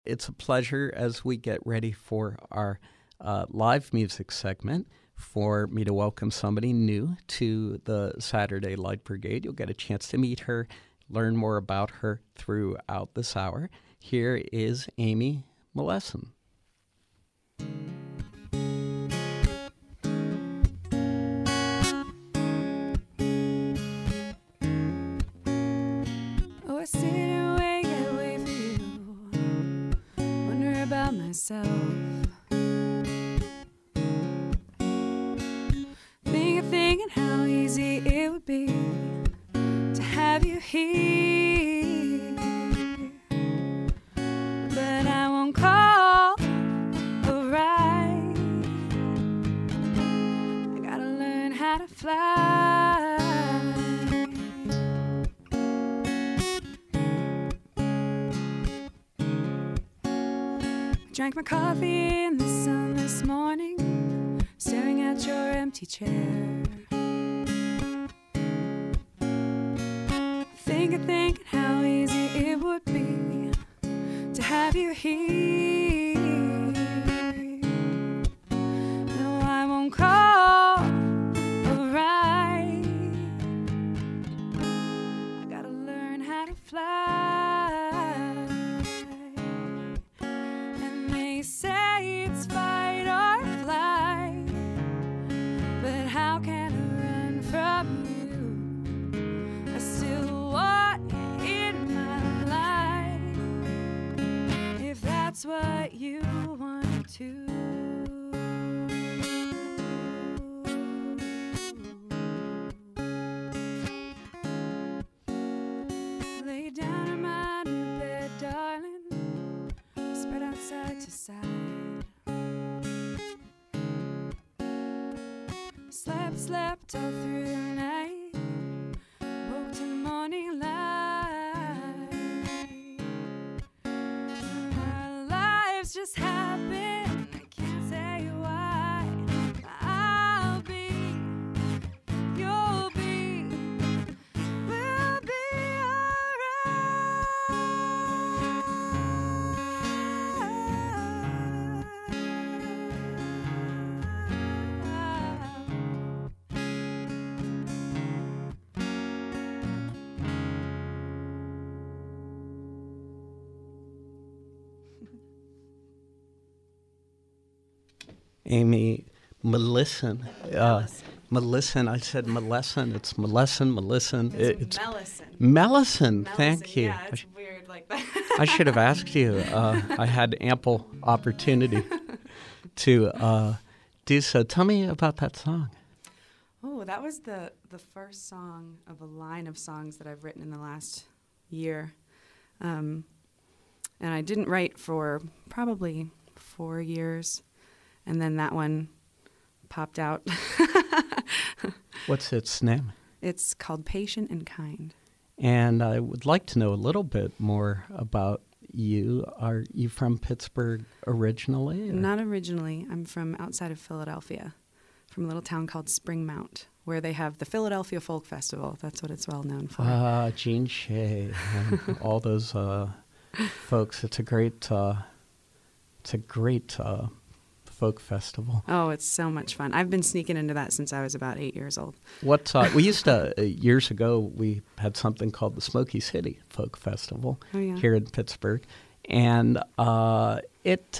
It's a pleasure as we get ready for our live music segment for me to welcome somebody new to the Saturday Light Brigade. You'll get a chance to meet her, learn more about her throughout this hour. Here is Amy Mollison. Oh, I sit and wait for you, wonder about myself. Thinking how easy it would be to have you here, but I won't call a ride. I gotta learn how to fly. I drank my coffee in the sun this morning, staring at your empty chair. Thinking how easy it would be to have you here. No, I won't call a ride. I gotta learn how to fly. And they say it's fight or flight, but how can I run from you? I still want you in my life, if that's what you want to. Lay down in my new bed, darling, spread out side to side. Slept all through the night, woke to morning light. Our lives just happen, I can't say why. I'll be, you'll be, we'll be Amy Mollison. Mollison. I said Mollison. It's Mollison. It's Mellison. Mellison. Thank you. Yeah, it's weird like that. I should have asked you. I had ample opportunity to do so. Tell me about that song. Oh, that was the first song of a line of songs that I've written in the last year. And I didn't write for probably 4 years. And then that one popped out. What's its name? It's called Patient and Kind. And I would like to know a little bit more about you. Are you from Pittsburgh originally? Or? Not originally. I'm from outside of Philadelphia, from a little town called Springmount, where they have the Philadelphia Folk Festival. That's what it's well known for. Gene Shea and all those folks. It's a great folk festival. Oh, it's so much fun. I've been sneaking into that since I was about 8 years old. We used to, years ago, we had something called the Smoky City Folk Festival here in Pittsburgh. And it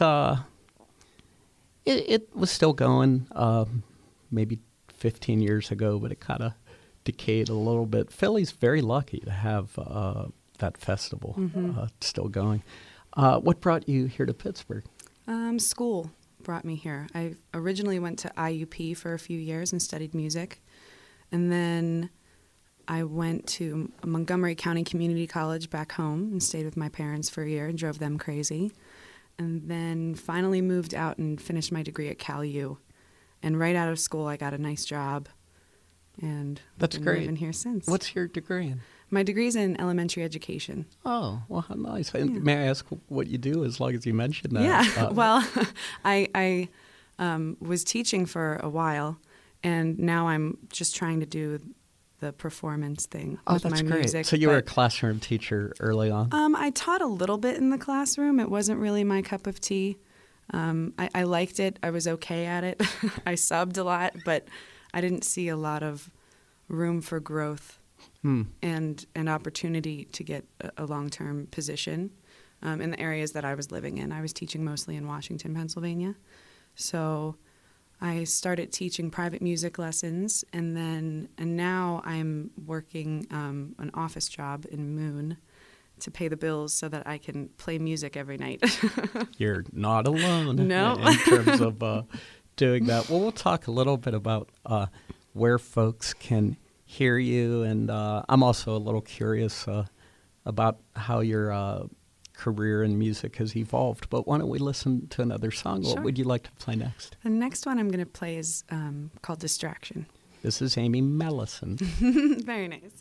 was still going maybe 15 years ago, but it kind of decayed a little bit. Philly's very lucky to have that festival still going. What brought you here to Pittsburgh? School brought me here. I originally went to IUP for a few years and studied music. And then I went to Montgomery County Community College back home and stayed with my parents for a year and drove them crazy. And then finally moved out and finished my degree at Cal U. And right out of school, I got a nice job. And that's been great. Living here since. What's your degree in? My degree's in elementary education. Oh, well, how nice. And may I ask what you do, as long as you mention that? Yeah, well, I was teaching for a while, and now I'm just trying to do the performance thing Oh, with that's my great. music. So you were a classroom teacher early on? I taught a little bit in the classroom. It wasn't really my cup of tea. I liked it. I was okay at it. I subbed a lot, but I didn't see a lot of room for growth and opportunity to get a long-term position in the areas that I was living in. I was teaching mostly in Washington, Pennsylvania. So I started teaching private music lessons, and now I'm working an office job in Moon to pay the bills so that I can play music every night. You're not alone No. in terms of doing that. Well, we'll talk a little bit about where folks can hear you, and I'm also a little curious about how your career in music has evolved. But why don't we listen to another song? Sure. What would you like to play next? The next one I'm going to play is called Distraction. This is Amy Mellison. Very nice.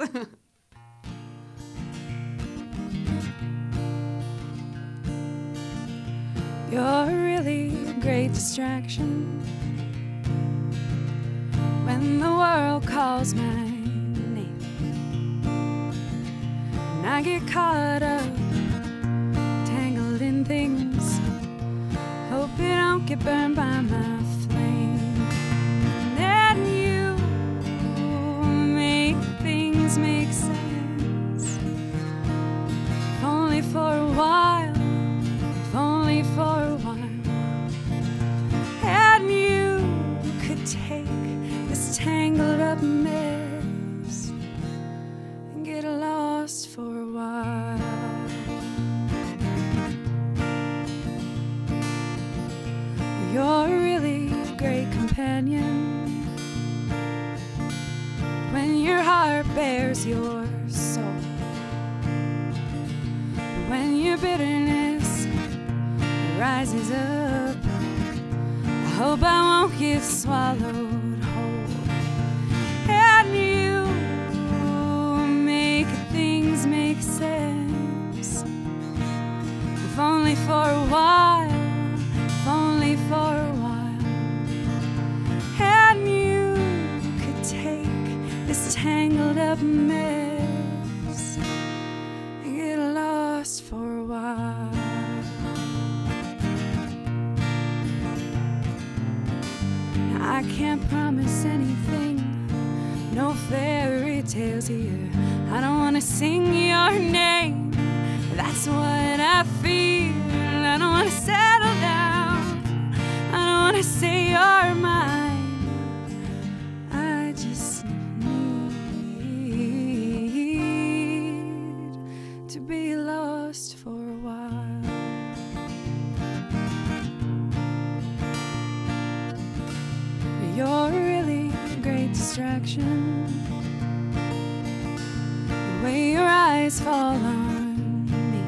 You're a really great distraction when the world calls my name, and I get caught up, tangled in things, hope you don't get burned by my flame. And you make things make sense, if only for a while, if only for a while. And you could take this tangled up mess and get lost for a while. You're a really great companion when your heart bears your soul, when your bitterness rises up. I hope I won't get swallowed whole. And you make things make sense, if only for a while, if only for a while. And you could take this tangled up mess and get lost for a while. I can't promise anything, no fairy tales here. I don't want to sing your name, that's what I feel. I don't want to settle down, I don't want to say you're mine. I just need to be lost for a while. You're a really great distraction, the way your eyes fall on me,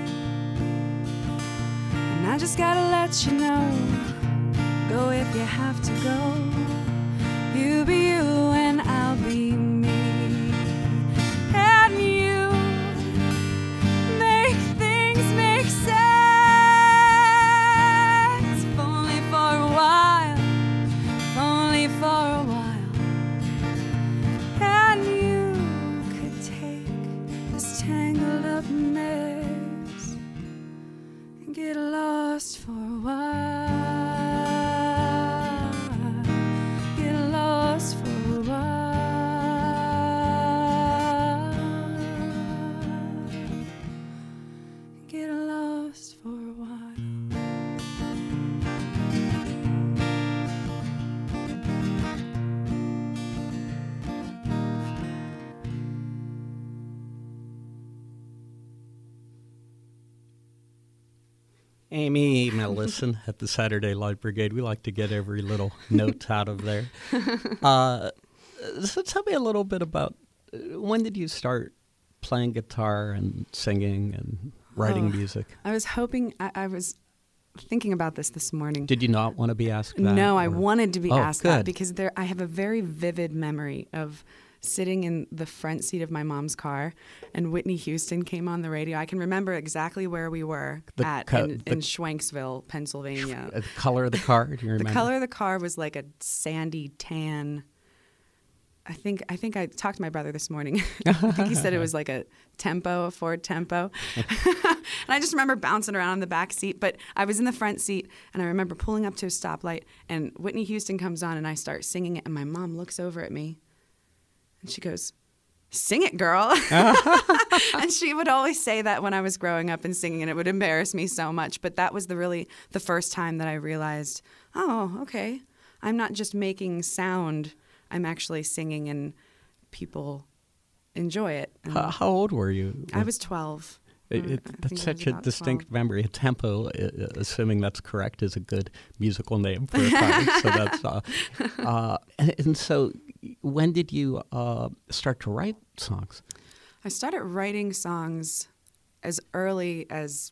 and I just gotta let you know, go if you have to go. You be you and I'll be me. And you make things make sense, if only for a while, if only for a while. And you could take this tangled up mess and get lost for a while. Get lost for a while. Get lost for a while. Amy Mellison at the Saturday Light Brigade. We like to get every little note out of there. So tell me a little bit about when did you start playing guitar and singing and writing music? I was hoping, I was thinking about this morning. Did you not want to be asked that? No, I or- wanted to be Oh, asked that good. because I have a very vivid memory of sitting in the front seat of my mom's car and Whitney Houston came on the radio. I can remember exactly where we were in Schwenksville, Pennsylvania. The color of the car, do you remember? The color of the car was like a sandy tan I think I talked to my brother this morning. I think he said it was like a Ford Tempo. And I just remember bouncing around in the back seat, but I was in the front seat, and I remember pulling up to a stoplight, and Whitney Houston comes on, and I start singing it, and my mom looks over at me, and she goes, "Sing it, girl." And she would always say that when I was growing up and singing, and it would embarrass me so much. But that was the first time that I realized, oh, okay, I'm not just making sound, I'm actually singing, and people enjoy it. And How old were you? I was 12. That's such a distinct memory. A tempo, assuming that's correct, is a good musical name for a time. So that's and so, when did you start to write songs? I started writing songs as early as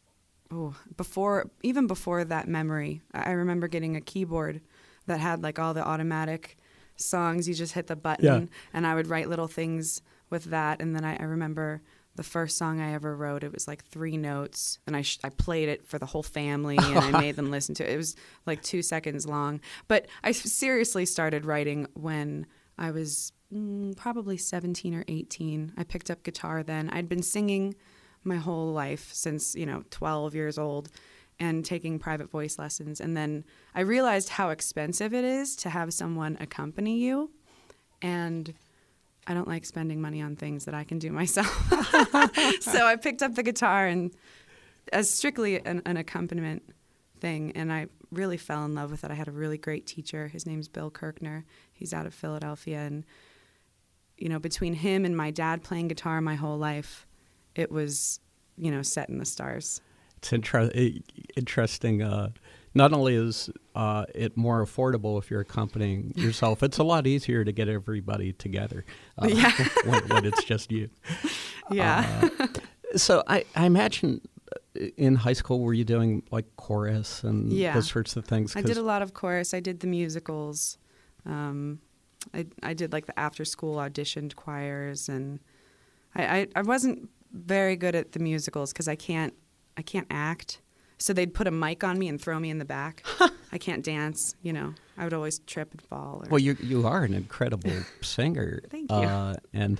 before that memory. I remember getting a keyboard that had like all the automatic songs. You just hit the button, and I would write little things with that. And then I remember the first song I ever wrote, it was like 3 notes, and I played it for the whole family, and I made them listen to it. It was like 2 seconds long. But I seriously started writing when I was probably 17 or 18. I picked up guitar then. I'd been singing my whole life since, 12 years old, and taking private voice lessons. And then I realized how expensive it is to have someone accompany you. And I don't like spending money on things that I can do myself. So I picked up the guitar and as strictly an accompaniment thing. And I really fell in love with it. I had a really great teacher. His name's Bill Kirkner. He's out of Philadelphia. And, between him and my dad playing guitar my whole life, it was, set in the stars. It's interesting. Not only is it more affordable if you're accompanying yourself, it's a lot easier to get everybody together when it's just you. Yeah. So I imagine in high school, were you doing like chorus and those sorts of things? I did a lot of chorus. I did the musicals. I did like the after-school auditioned choirs, and I wasn't very good at the musicals because I can't act. So they'd put a mic on me and throw me in the back. I can't dance, I would always trip and fall. Well, you are an incredible singer. Thank you. And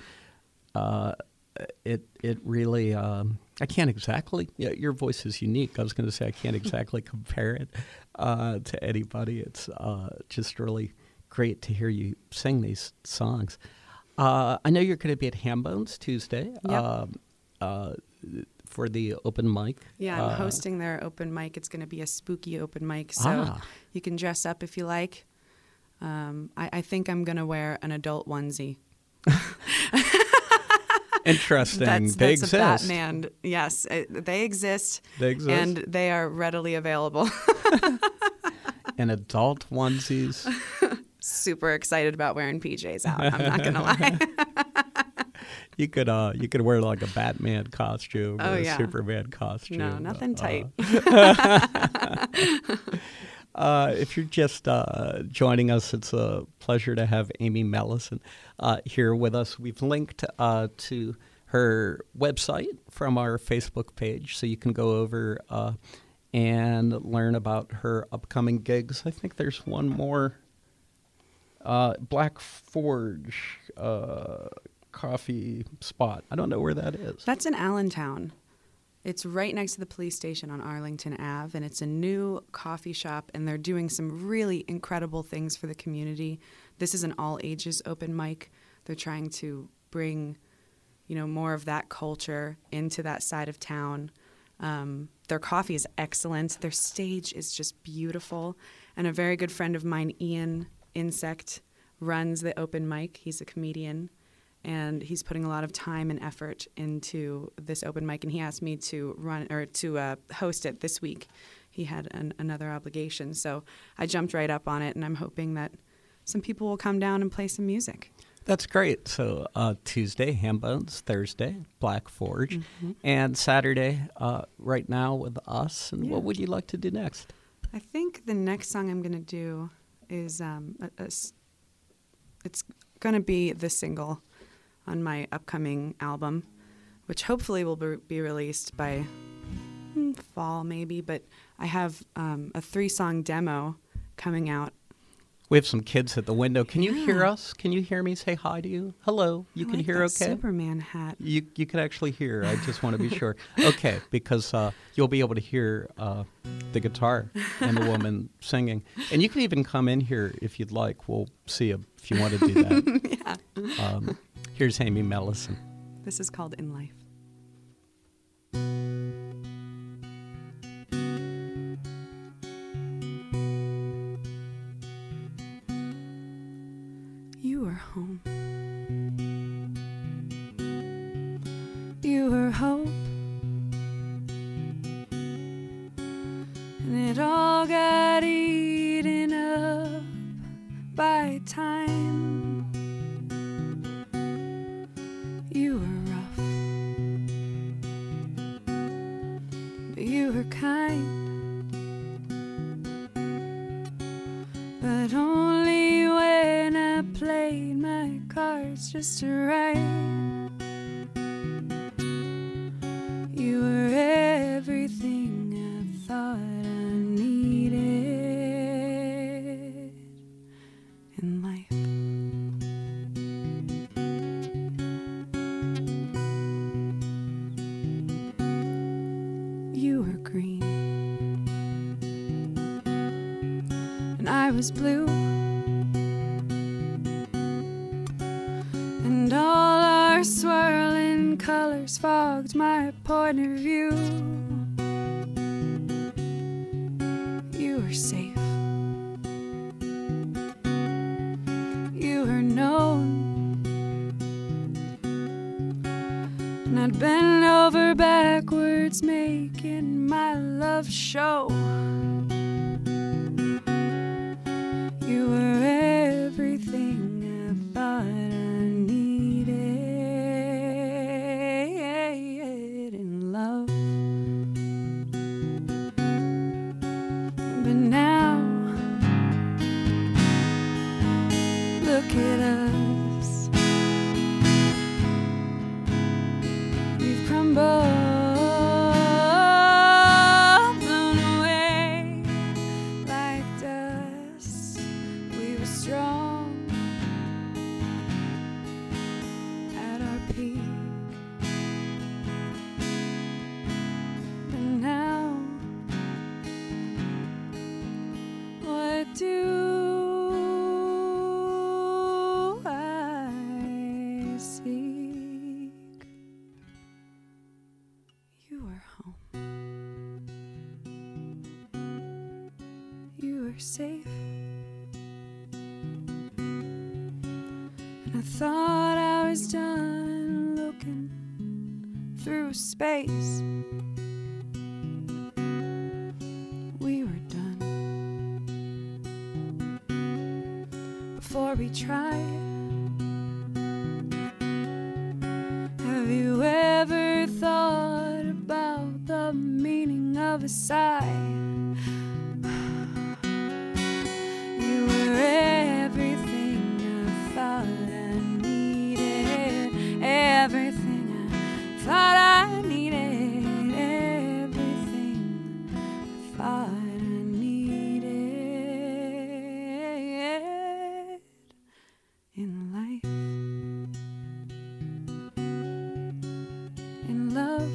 it really, I can't exactly, your voice is unique. I was going to say I can't exactly compare it to anybody. It's just really great to hear you sing these songs. I know you're going to be at Hambones Tuesday. Yep. For the open mic. Yeah, I'm hosting their open mic. It's going to be a spooky open mic, so you can dress up if you like. I think I'm going to wear an adult onesie. Interesting. That's they exist. A Batman. Yes, they exist. They exist. And they are readily available. And adult onesies. Super excited about wearing PJs out. I'm not going to lie. You could wear like a Batman costume or a Superman costume. No, nothing tight. If you're just joining us, it's a pleasure to have Amy Mellison here with us. We've linked to her website from our Facebook page, so you can go over and learn about her upcoming gigs. I think there's one more, Black Forge coffee spot. I don't know where that is. That's in Allentown. It's right next to the police station on Arlington Ave, and it's a new coffee shop, and they're doing some really incredible things for the community. This is an all-ages open mic. They're trying to bring, more of that culture into that side of town. Their coffee is excellent. Their stage is just beautiful. And a very good friend of mine, Ian Insect, runs the open mic. He's a comedian. And he's putting a lot of time and effort into this open mic, and he asked me to host it this week. He had another obligation, so I jumped right up on it, and I'm hoping that some people will come down and play some music. That's great. So Tuesday, Hambones, Thursday, Black Forge, and Saturday, right now with us. And what would you like to do next? I think the next song I'm going to do is it's going to be the single on my upcoming album, which hopefully will be released by fall maybe, but I have a 3-song demo coming out. We have some kids at the window. Can you hear Yeah. us? Can you hear me say hi to you? Hello. You I can like hear that okay? Superman hat. You can actually hear. I just want to be sure. Okay, because you'll be able to hear the guitar and the woman singing. And you can even come in here if you'd like. We'll see if you want to do that. Yeah. Here's Amy Mellison. This is called In Life. You were home. You were hope. And it all got eaten up by time. You were rough, but you were kind. But only when I played my cards just right. You were everything I thought I needed in life. You were green and I was blue, and all our swirling colors fogged my point of view. You were safe. You were known, and I'd bend over backwards making my love show. You were everything I thought I needed in love. But now, look at us. We've crumbled, blown away like dust. We were strong at our peak, but now what do I seek? You were home. You were safe. And I thought I was done looking through space. We were done before we tried. Have you ever thought about the meaning of a sigh? You were everything I thought I needed, everything I thought I needed, everything I thought I needed in life, in love,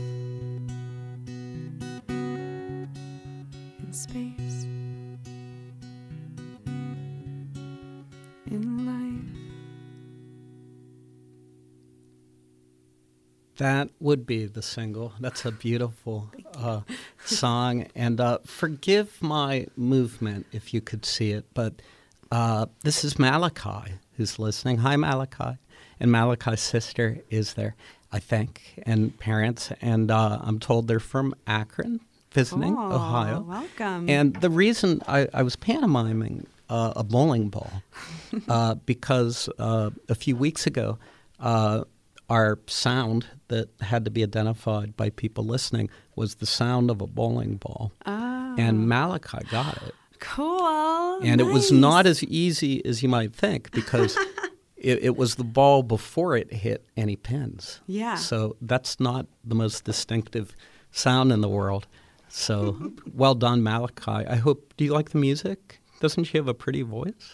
in space, in life. That would be the single. That's a beautiful song. And forgive my movement if you could see it, but this is Malachi who's listening. Hi, Malachi. And Malachi's sister is there, I think, and parents. And I'm told they're from Akron, visiting Ohio. Welcome. And the reason I was pantomiming a bowling ball because a few weeks ago, our sound that had to be identified by people listening was the sound of a bowling ball. Oh. And Malachi got it. Cool. And it was not as easy as you might think because it was the ball before it hit any pins. Yeah. So that's not the most distinctive sound in the world. So well done, Malachi. Do you like the music? Doesn't she have a pretty voice?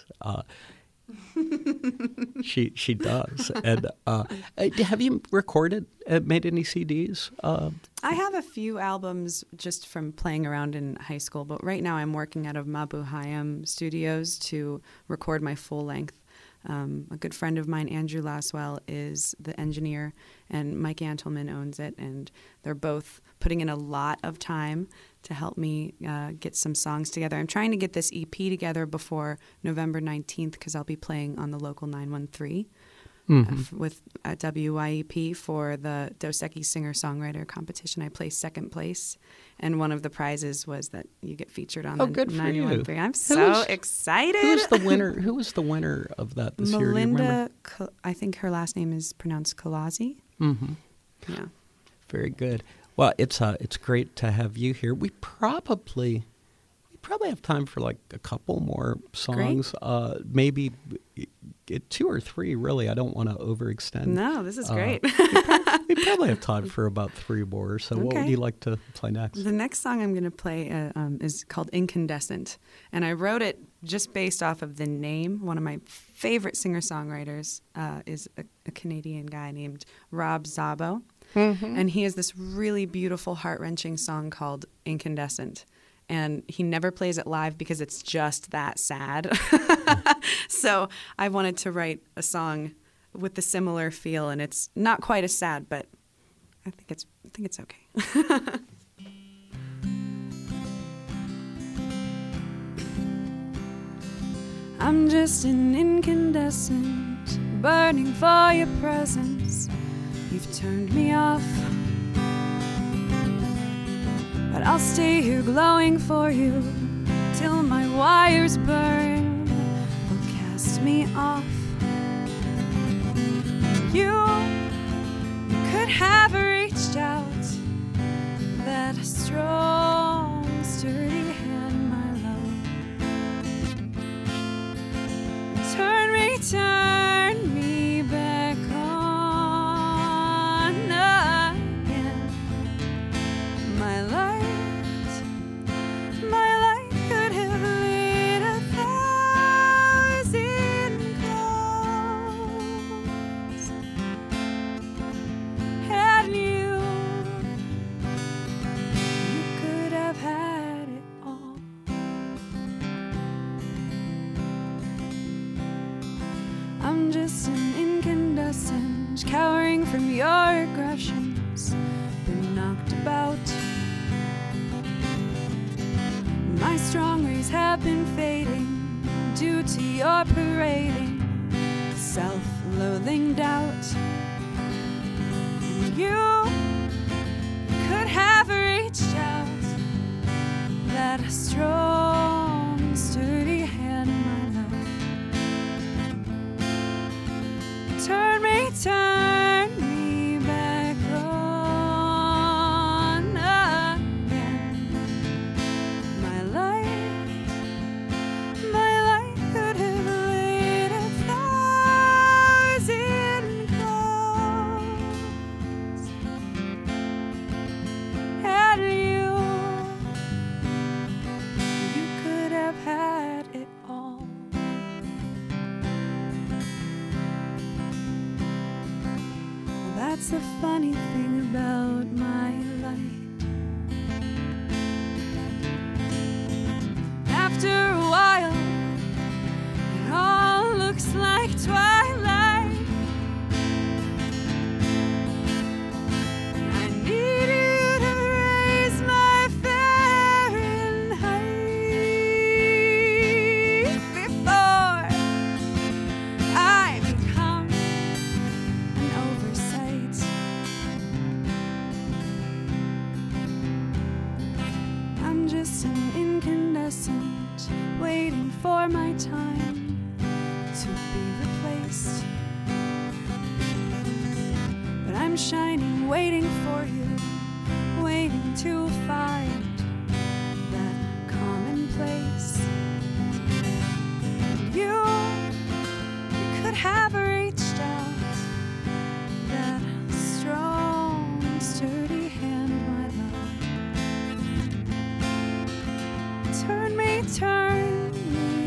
She does. And have you recorded, made any CDs? I have a few albums just from playing around in high school, but right now I'm working out of Mabu Hayam Studios to record my full length. A good friend of mine, Andrew Laswell, is the engineer, and Mike Antelman owns it, and they're both putting in a lot of time to help me get some songs together. I'm trying to get this EP together before November 19th because I'll be playing on the local 913 with WYEP for the Dos Equis singer-songwriter competition. I placed second place, and one of the prizes was that you get featured on the 913. I'm so excited. Who was the winner of that this year? Melinda, I think her last name is pronounced Kalazi. Mm-hmm. Yeah. Very good. Well, it's great to have you here. We probably have time for like a couple more songs. Maybe 2 or 3, really. I don't want to overextend. No, this is great. We probably have time for about 3 more. So what would you like to play next? The next song I'm going to play is called Incandescent. And I wrote it just based off of the name. One of my favorite singer-songwriters is a Canadian guy named Rob Szabo. Mm-hmm. And he has this really beautiful, heart-wrenching song called Incandescent. And he never plays it live because it's just that sad. So I wanted to write a song with a similar feel, and it's not quite as sad, but I think it's okay. I'm just an incandescent, burning for your presence. You've turned me off, but I'll stay here glowing for you till my wires burn or cast me off. You could have reached out, that strong, sturdy hand, my love. Turn me back on again. My light could have lit 1,000 clouds. And you could have had it all. I'm just an incandescent, cowering from your aggressions, been knocked about. My strong rays have been fading due to your parading self-loathing doubt. And you could have reached out, that strong, sturdy hand, my love. Turn me back on again. My light could have lit 1,000 clouds. And you could have had it all. That's the funny thing about my light. After a while, it all looks like twilight. I need you to raise my Fahrenheit before I become an oversight. I'm just an incandescent, waiting for my time to be replaced. But I'm shining, waiting for you, waiting to find that commonplace. You could have reached out, that strong, sturdy hand, my love. Turn me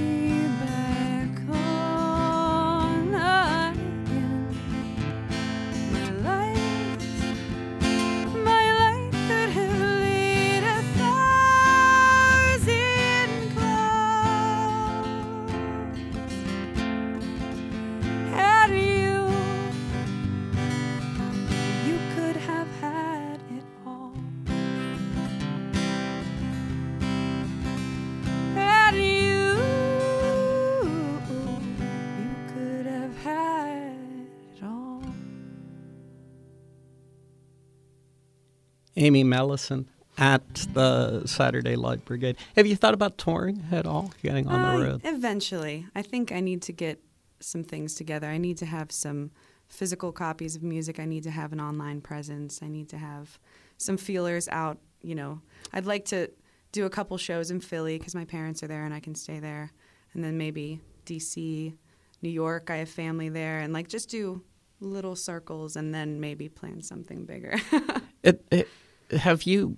Amy Mellison at the Saturday Light Brigade. Have you thought about touring at all, getting on the road? Eventually. I think I need to get some things together. I need to have some physical copies of music. I need to have an online presence. I need to have some feelers out. I'd like to do a couple shows in Philly because my parents are there and I can stay there. And then maybe D.C., New York, I have family there. And just do little circles and then maybe plan something bigger. Have you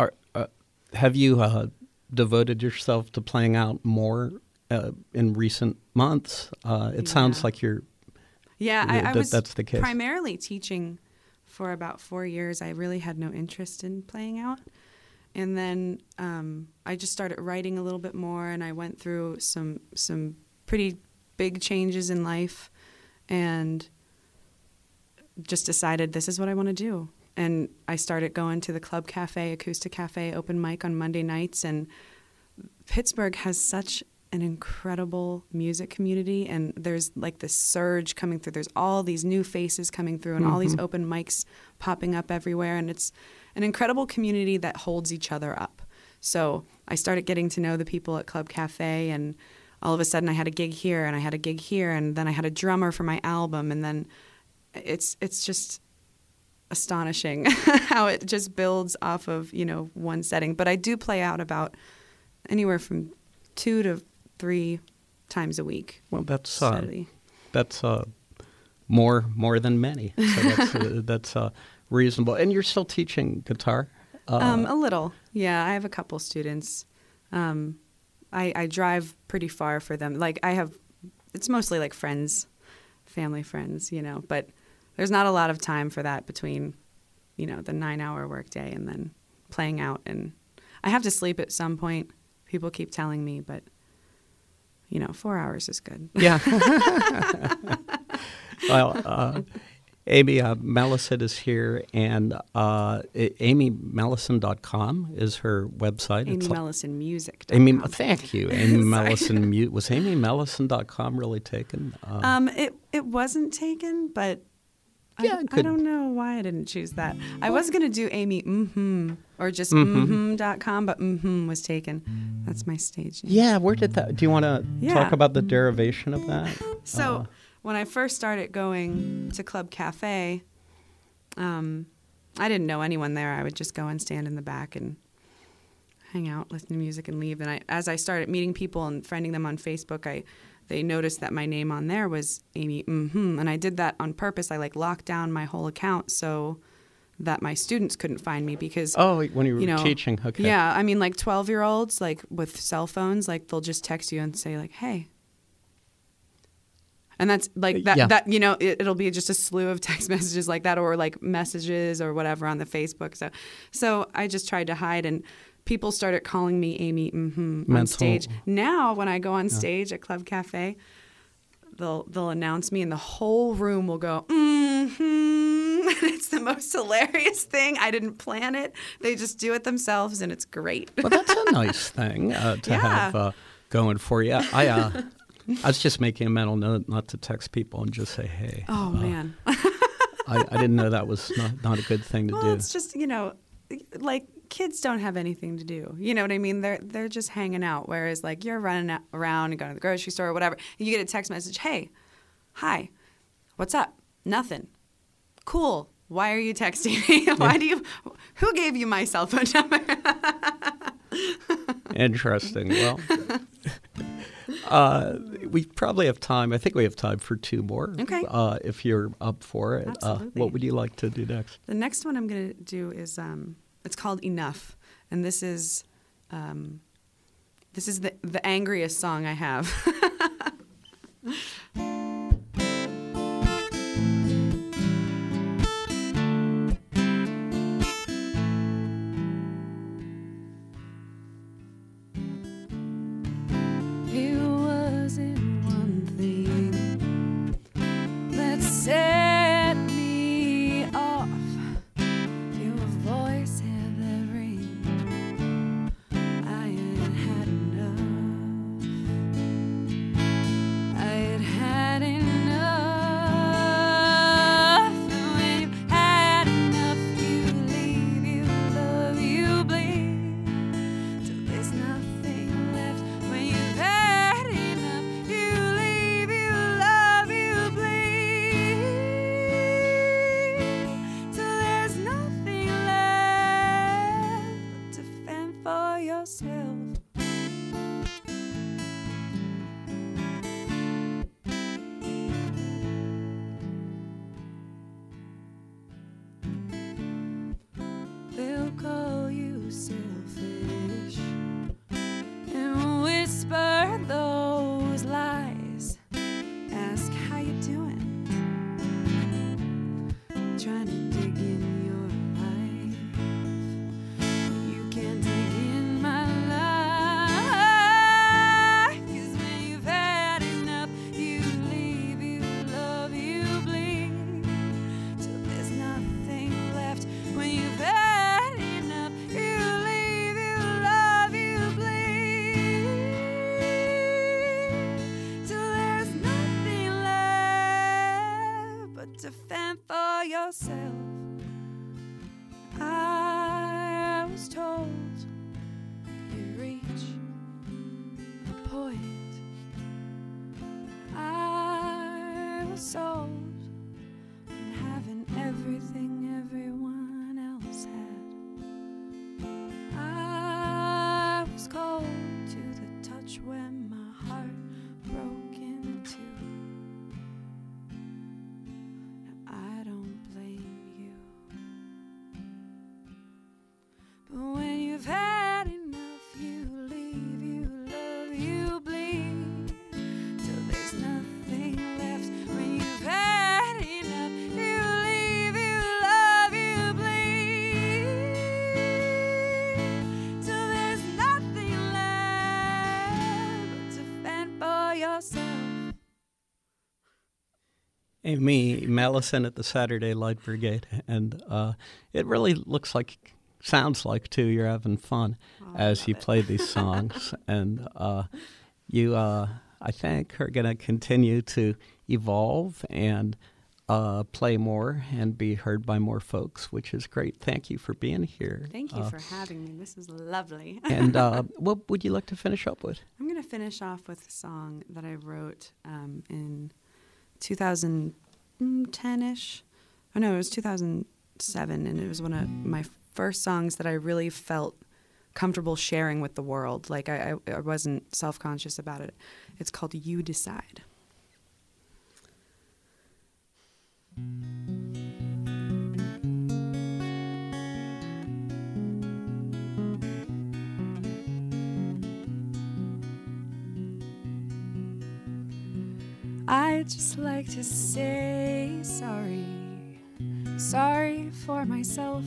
devoted yourself to playing out more in recent months? It sounds like you're. Yeah, I was that's the case. Primarily teaching for about 4 years. I really had no interest in playing out. And then I just started writing a little bit more, and I went through some pretty big changes in life and just decided this is what I want to do. And I started going to the Club Cafe, Acoustic Cafe open mic on Monday nights. And Pittsburgh has such an incredible music community, and there's this surge coming through. There's all these new faces coming through and all these open mics popping up everywhere. And it's an incredible community that holds each other up. So I started getting to know the people at Club Cafe, and all of a sudden I had a gig here and I had a gig here, and then I had a drummer for my album. And then it's just astonishing how it just builds off of, one setting. But I do play out about anywhere from 2 to 3 times a week. Well, that's more than many. So that's reasonable. And you're still teaching guitar? A little. Yeah, I have a couple students. I drive pretty far for them. It's mostly friends, family friends, but there's not a lot of time for that between, the 9-hour workday and then playing out. And I have to sleep at some point. People keep telling me, but, 4 hours is good. Yeah. Well, Amy Mellison is here, and amymellison.com is her website. amymellisonmusic.com. Thank you. Amy Mellison. Was amymellison.com really taken? It wasn't taken, but yeah, I don't know why I didn't choose that. I was going to do Amy or just .com, but was taken. That's my stage name. Yeah, where did that? Do you want to talk about the derivation of that? So when I first started going to Club Cafe, I didn't know anyone there. I would just go and stand in the back and hang out, listen to music, and leave. And as I started meeting people and friending them on Facebook, they noticed that my name on there was Amy and I did that on purpose. I locked down my whole account so that my students couldn't find me because when you were teaching, okay. Yeah, I mean 12-year-olds with cell phones, they'll just text you and say hey. And that's it'll be just a slew of text messages like that, or messages or whatever on the Facebook. So I just tried to hide, and people started calling me Amy on stage. Now when I go on stage at Club Cafe, they'll announce me and the whole room will go It's the most hilarious thing. I didn't plan it. They just do it themselves, and it's great. Well, that's a nice thing to have going for you. I was just making a mental note not to text people and just say, hey. Oh, man. I didn't know that was not a good thing to do. Well, it's just, kids don't have anything to do. You know what I mean? They're just hanging out, whereas, you're running around and going to the grocery store or whatever, and you get a text message, hey, hi, what's up? Nothing. Cool. Why are you texting me? Who gave you my cell phone number? Interesting. Well, we probably have time. I think we have time for 2 more. Okay. If you're up for it. Absolutely. What would you like to do next? The next one I'm going to do is it's called Enough, and this is the angriest song I have. point. I was sold on having everything everyone else had. I was cold to the touch when my heart broke in two. Now I don't blame you, but when you've had enough, you leave, you love, you bleed till there's nothing left. When you've had enough, you leave, you love, you bleed till there's nothing left but to fend for yourself. Amy Mallison at the Saturday Light Brigade, and it really sounds like too, you're having fun as you play these songs, and you, I think, are going to continue to evolve and play more and be heard by more folks, which is great. Thank you for being here. Thank you for having me. This is lovely. And what would you like to finish up with? I'm going to finish off with a song that I wrote in 2010-ish. Oh, no, it was 2007, and it was one of my first songs that I really felt comfortable sharing with the world. Like, I wasn't self-conscious about it. It's called You Decide. I'd just like to say sorry, sorry for myself.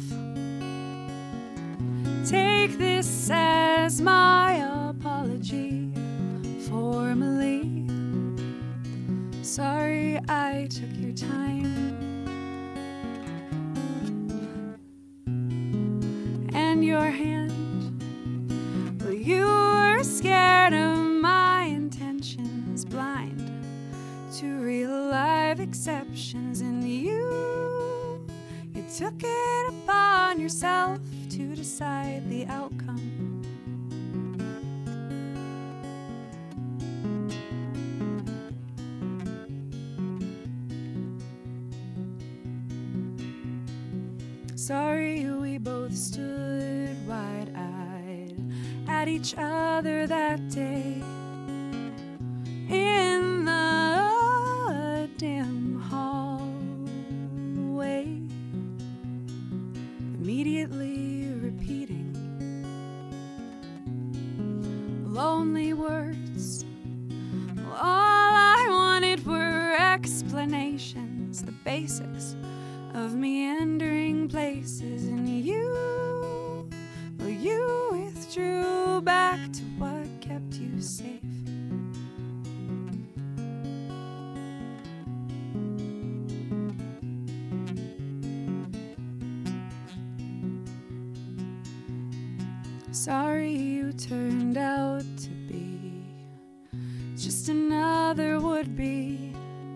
Take this as my apology formally. Sorry I took your time and your hand. Well, you were scared of my intentions, blind to real life exceptions in you. You took it upon yourself to decide the outcome. Sorry we both stood wide-eyed at each other that day in the dim hallway, immediately repeating lonely words. All I wanted were explanations, the basics of meandering places, and you, well, you withdrew back to what kept you safe. Sorry you turned out to be just another would-be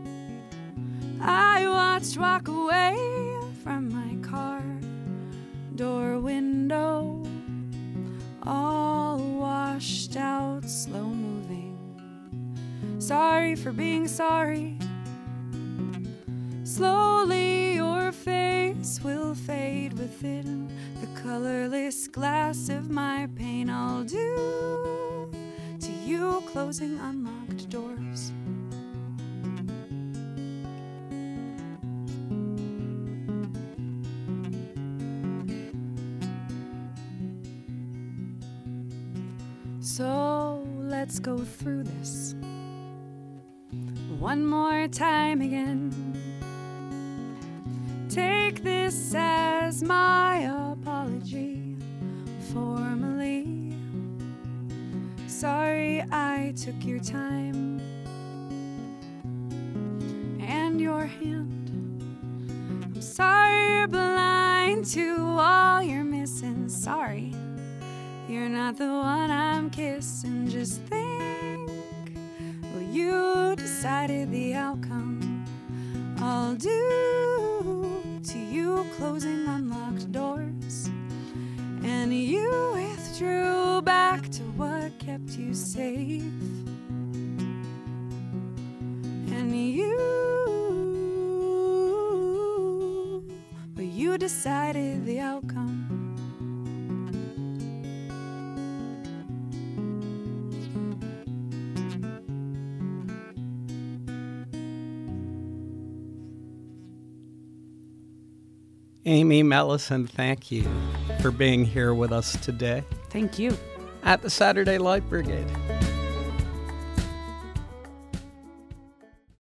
I watched walk away from my car door window, all washed out, slow moving. Sorry for being sorry. Slowly your face will fade within the colorless glass of my pain. I'll do to you closing unlocked doors. So let's go through this one more time again. Take this as my apology formally. Sorry I took your time and your hand. I'm sorry you're blind to all you're missing. Sorry you're not the one I'm kissing. Just think, well, you decided the outcome. I'll do to you closing unlocked doors, and you withdrew back to what kept you safe. decided the outcome. Amy Mellison, thank you for being here with us today Thank you. at the Saturday Light Brigade.